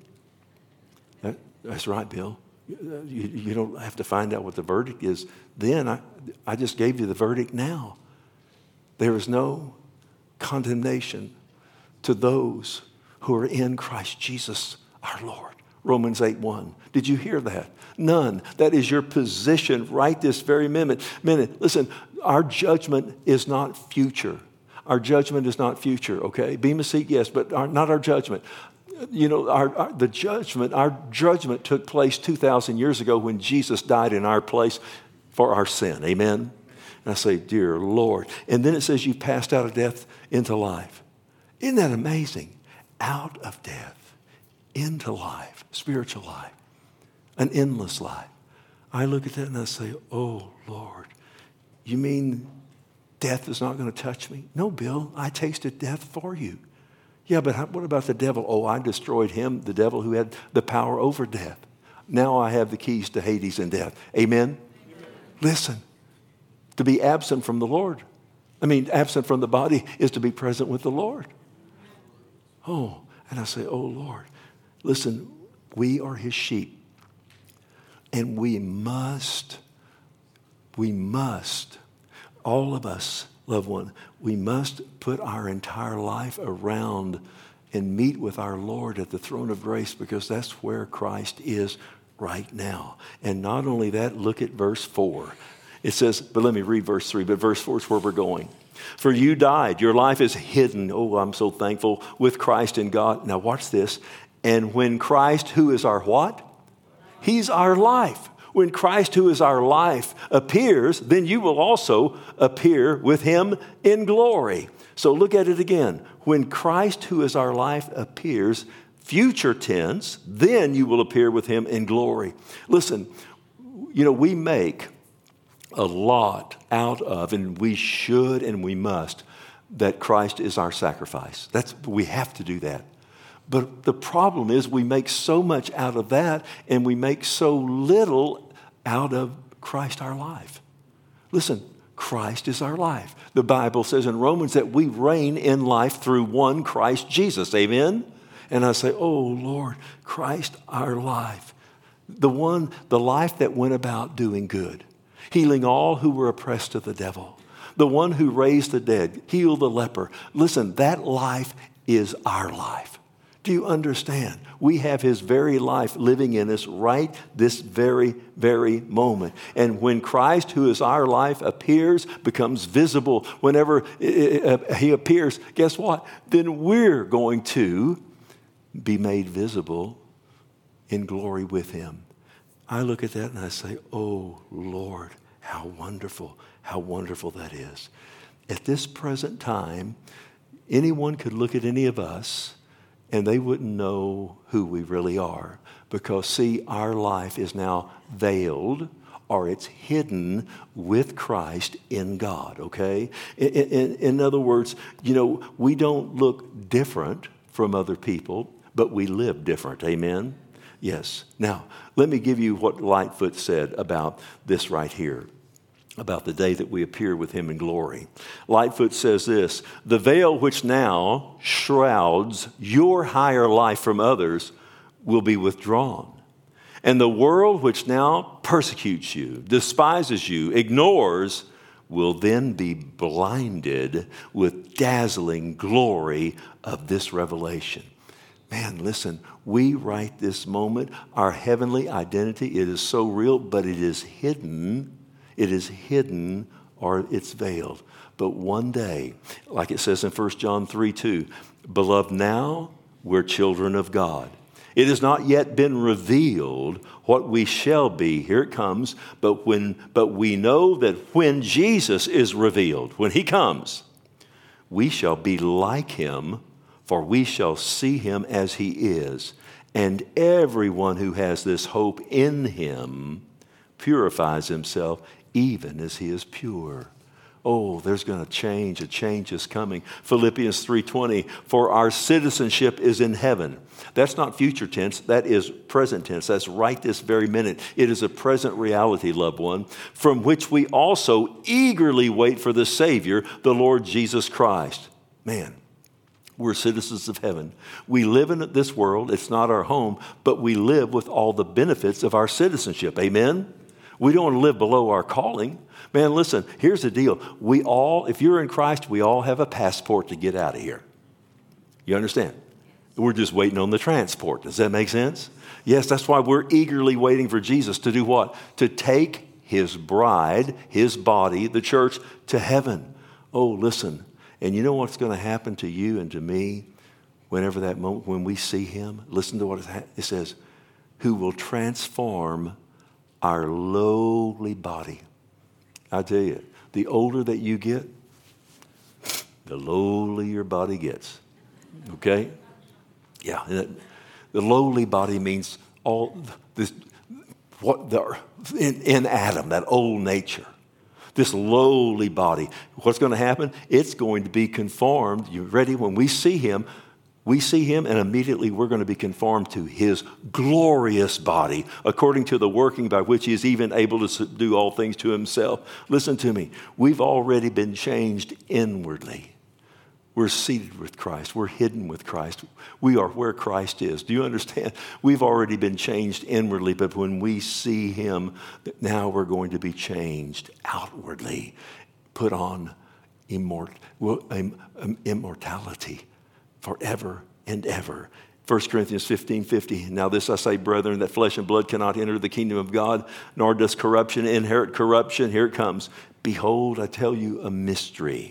That, that's right, Bill. You, you don't have to find out what the verdict is then. I, I just gave you the verdict now. There is no condemnation to those who are in Christ Jesus our Lord. Romans eight one. Did you hear that? None. That is your position right this very minute. minute. Listen, our judgment is not future. Our judgment is not future, okay? Bema seat, yes, but our, not our judgment. You know, our, our, the judgment, our judgment took place two thousand years ago when Jesus died in our place for our sin. Amen? And I say, dear Lord. And then it says you passed out of death into life. Isn't that amazing? Out of death into life, spiritual life, an endless life. I look at that and I say, oh, Lord, you mean death is not going to touch me? No, Bill, I tasted death for you. Yeah, but how, what about the devil? Oh, I destroyed him, the devil who had the power over death. Now I have the keys to Hades and death. Amen? Amen. Listen, to be absent from the Lord, I mean, absent from the body is to be present with the Lord. Oh, and I say, oh, Lord, listen, we are his sheep. And we must, we must, all of us, loved one, we must put our entire life around and meet with our Lord at the throne of grace, because that's where Christ is right now. And not only that, look at verse four. It says, but let me read verse three, but verse four is where we're going. For you died, your life is hidden. Oh, I'm so thankful, with Christ in God. Now watch this. And when Christ, who is our what? He's our life. When Christ, who is our life, appears, then you will also appear with him in glory. So look at it again. When Christ, who is our life, appears, future tense, then you will appear with him in glory. Listen, you know, we make a lot out of, and we should and we must, that Christ is our sacrifice. That's, we have to do that. But the problem is we make so much out of that, and we make so little out of Christ our life. Listen, Christ is our life. The Bible says in Romans that we reign in life through one Christ Jesus. Amen? And I say, oh, Lord, Christ our life. The one, the life that went about doing good, healing all who were oppressed of the devil. The one who raised the dead, healed the leper. Listen, that life is our life. Do you understand? We have his very life living in us right this very, very moment. And when Christ, who is our life, appears, becomes visible, whenever he appears, guess what? Then we're going to be made visible in glory with him. I look at that and I say, oh, Lord, how wonderful, how wonderful that is. At this present time, anyone could look at any of us and they wouldn't know who we really are, because, see, our life is now veiled, or it's hidden with Christ in God, okay? In, in, in other words, you know, we don't look different from other people, but we live different, amen? Yes. Now, let me give you what Lightfoot said about this right here, about the day that we appear with him in glory. Lightfoot says this: the veil which now shrouds your higher life from others will be withdrawn. And the world which now persecutes you, despises you, ignores, will then be blinded with dazzling glory of this revelation. Man, listen, we right this moment, our heavenly identity, it is so real, but it is hidden. It is hidden or it's veiled. But one day, like it says in First John three two, beloved, now we're children of God. It has not yet been revealed what we shall be. Here it comes. But when, but we know that when Jesus is revealed, when he comes, we shall be like him, for we shall see him as he is. And everyone who has this hope in him purifies himself even as he is pure. Oh, there's going to change. A change is coming. Philippians three twenty, for our citizenship is in heaven. That's not future tense. That is present tense. That's right this very minute. It is a present reality, loved one, from which we also eagerly wait for the Savior, the Lord Jesus Christ. Man, we're citizens of heaven. We live in this world. It's not our home, but we live with all the benefits of our citizenship. Amen? We don't want to live below our calling. Man, listen, here's the deal. We all, if you're in Christ, we all have a passport to get out of here. You understand? We're just waiting on the transport. Does that make sense? Yes, that's why we're eagerly waiting for Jesus to do what? To take his bride, his body, the church, to heaven. Oh, listen. And you know what's going to happen to you and to me whenever that moment, when we see him? Listen to what it says. Who will transform our lowly body. I tell you, the older that you get, the lowly your body gets. Okay? Yeah. The lowly body means all this, what the, in, in Adam, that old nature. This lowly body. What's going to happen? It's going to be conformed. You ready? When we see him, we see him and immediately we're going to be conformed to his glorious body, according to the working by which he is even able to subdue all things to himself. Listen to me. We've already been changed inwardly. We're seated with Christ. We're hidden with Christ. We are where Christ is. Do you understand? We've already been changed inwardly, but when we see him, now we're going to be changed outwardly. Put on immort- immortality. Forever and ever. First Corinthians fifteen fifty. Now this I say, brethren, that flesh and blood cannot enter the kingdom of God, nor does corruption inherit corruption. Here it comes. Behold, I tell you a mystery.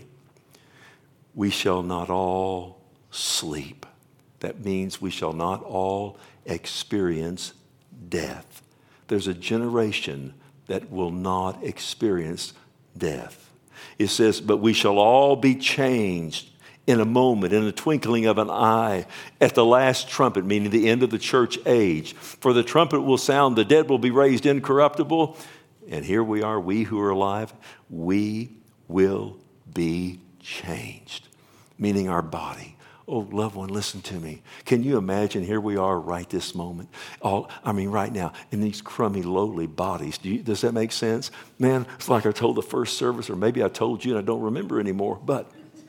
We shall not all sleep. That means we shall not all experience death. There's a generation that will not experience death. It says, but we shall all be changed in a moment, in the twinkling of an eye, at the last trumpet, meaning the end of the church age. For the trumpet will sound, the dead will be raised incorruptible. And here we are, we who are alive, we will be changed, meaning our body. Oh, loved one, listen to me. Can you imagine, here we are right this moment, all, I mean right now, in these crummy, lowly bodies. Do you, does that make sense? Man, it's like I told the first service, or maybe I told you and I don't remember anymore, but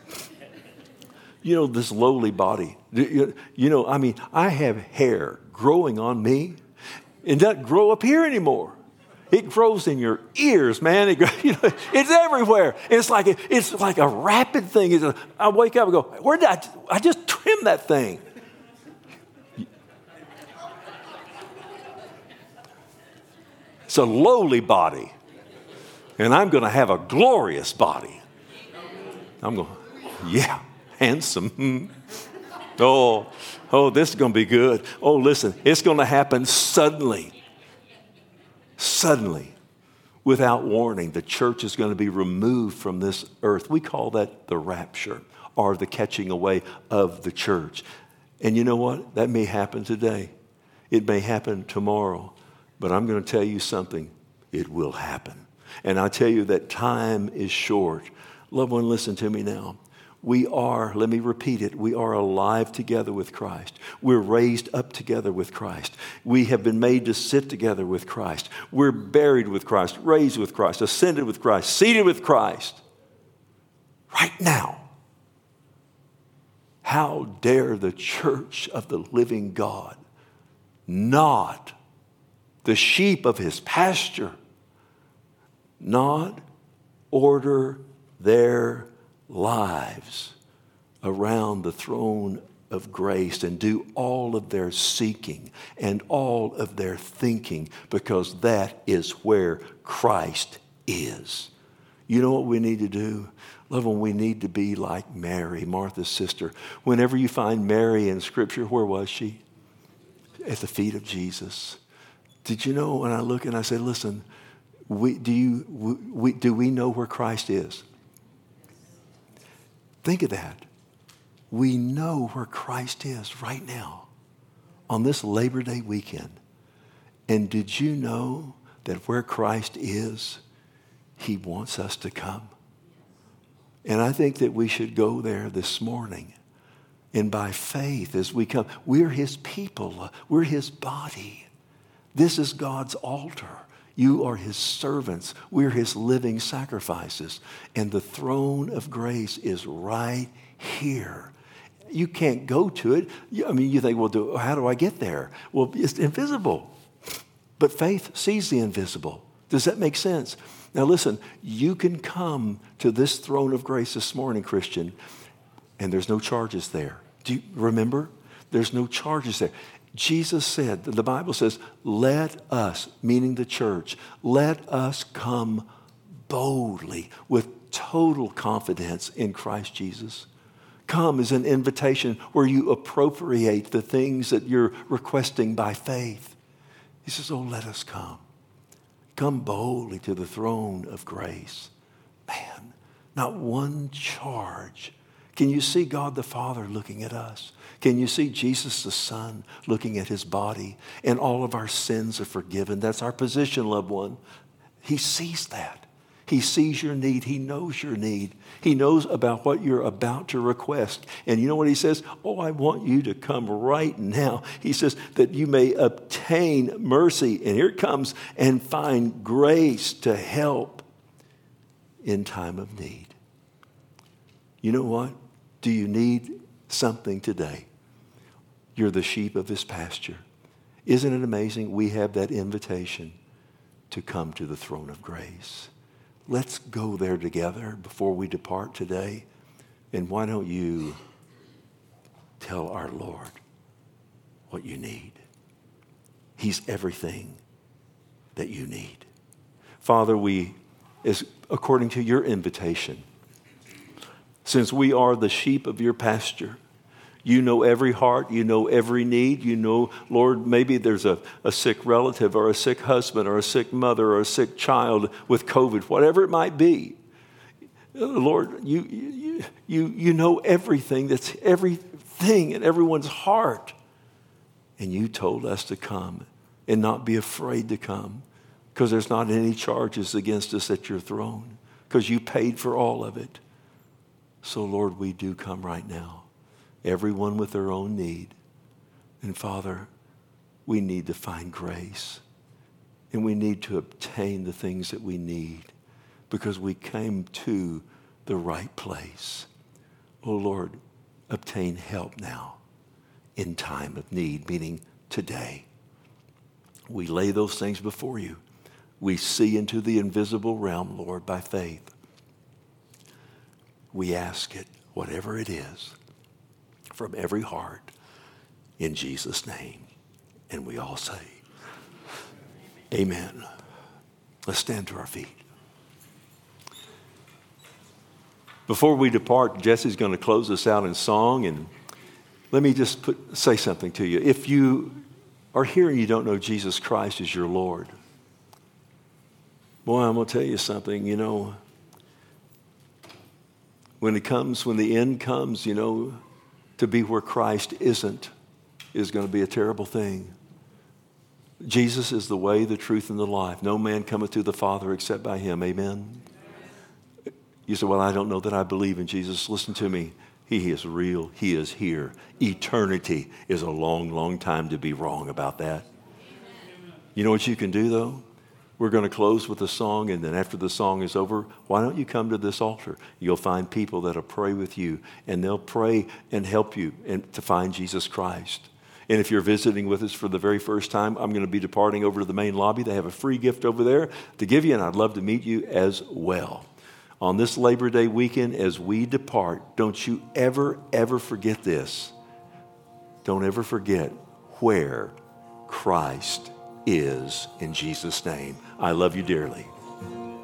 you know, this lowly body. You know, I mean, I have hair growing on me. It doesn't grow up here anymore. It grows in your ears, man. It, you know, it's everywhere. It's like a, it's like a rapid thing. It's a, I wake up and go, where did I? I just trimmed that thing. It's a lowly body, and I'm going to have a glorious body. I'm going, yeah. Handsome. Oh, oh, this is going to be good. Oh, listen, it's going to happen suddenly. Suddenly, without warning, the church is going to be removed from this earth. We call that the rapture, or the catching away of the church. And you know what? That may happen today. It may happen tomorrow. But I'm going to tell you something. It will happen. And I tell you that time is short. Loved one, listen to me now. We are, let me repeat it, we are alive together with Christ. We're raised up together with Christ. We have been made to sit together with Christ. We're buried with Christ, raised with Christ, ascended with Christ, seated with Christ. Right now. How dare the church of the living God not the sheep of his pasture, not order their lives around the throne of grace and do all of their seeking and all of their thinking, because that is where Christ is. You know what we need to do? Love, when we need to be like Mary, Martha's sister. Whenever you find Mary in Scripture, where was she? At the feet of Jesus. Did you know, when I look and I say, listen, we, do, you, we, do we know where Christ is? Think of that. We know where Christ is right now on this Labor Day weekend. And did you know that where Christ is, he wants us to come? And I think that we should go there this morning. And by faith, as we come, we're his people. We're his body. This is God's altar. You are his servants. We're his living sacrifices. And the throne of grace is right here. You can't go to it. I mean, you think, well, do, how do I get there? Well, it's invisible. But faith sees the invisible. Does that make sense? Now listen, you can come to this throne of grace this morning, Christian, and there's no charges there. Do you remember? There's no charges there. Jesus said, the Bible says, let us, meaning the church, let us come boldly with total confidence in Christ Jesus. Come is an invitation where you appropriate the things that you're requesting by faith. He says, oh, let us come. Come boldly to the throne of grace. Man, not one charge. Can you see God the Father looking at us? Can you see Jesus the Son looking at his body? And all of our sins are forgiven. That's our position, loved one. He sees that. He sees your need. He knows your need. He knows about what you're about to request. And you know what he says? Oh, I want you to come right now. He says that you may obtain mercy. And here it comes, and find grace to help in time of need. You know what? Do you need something today? You're the sheep of his pasture. Isn't it amazing? We have that invitation to come to the throne of grace. Let's go there together before we depart today. And why don't you tell our Lord what you need? He's everything that you need. Father, we, is according to your invitation, since we are the sheep of your pasture, you know every heart, you know every need, you know, Lord, maybe there's a, a sick relative or a sick husband or a sick mother or a sick child with COVID, whatever it might be. Lord, you, you, you, you know everything, that's everything in everyone's heart. And you told us to come and not be afraid to come, because there's not any charges against us at your throne, because you paid for all of it. So, Lord, we do come right now. Everyone with their own need. And Father, we need to find grace. And we need to obtain the things that we need, because we came to the right place. Oh Lord, obtain help now in time of need, meaning today. We lay those things before you. We see into the invisible realm, Lord, by faith. We ask it, whatever it is, from every heart, in Jesus' name. And we all say, amen. Let's stand to our feet. Before we depart, Jesse's going to close us out in song. And let me just put, say something to you. If you are here and you don't know Jesus Christ as your Lord, boy, I'm going to tell you something, you know, when it comes, when the end comes, you know, to be where Christ isn't is going to be a terrible thing. Jesus is the way, the truth, and the life. No man cometh to the Father except by him. Amen? You say, well, I don't know that I believe in Jesus. Listen to me. He is real. He is here. Eternity is a long, long time to be wrong about that. You know what you can do, though? We're going to close with a song, and then after the song is over, why don't you come to this altar? You'll find people that'll pray with you, and they'll pray and help you and to find Jesus Christ. And if you're visiting with us for the very first time, I'm going to be departing over to the main lobby. They have a free gift over there to give you, and I'd love to meet you as well. On this Labor Day weekend, as we depart, don't you ever, ever forget this. Don't ever forget where Christ is in Jesus' name. I love you dearly.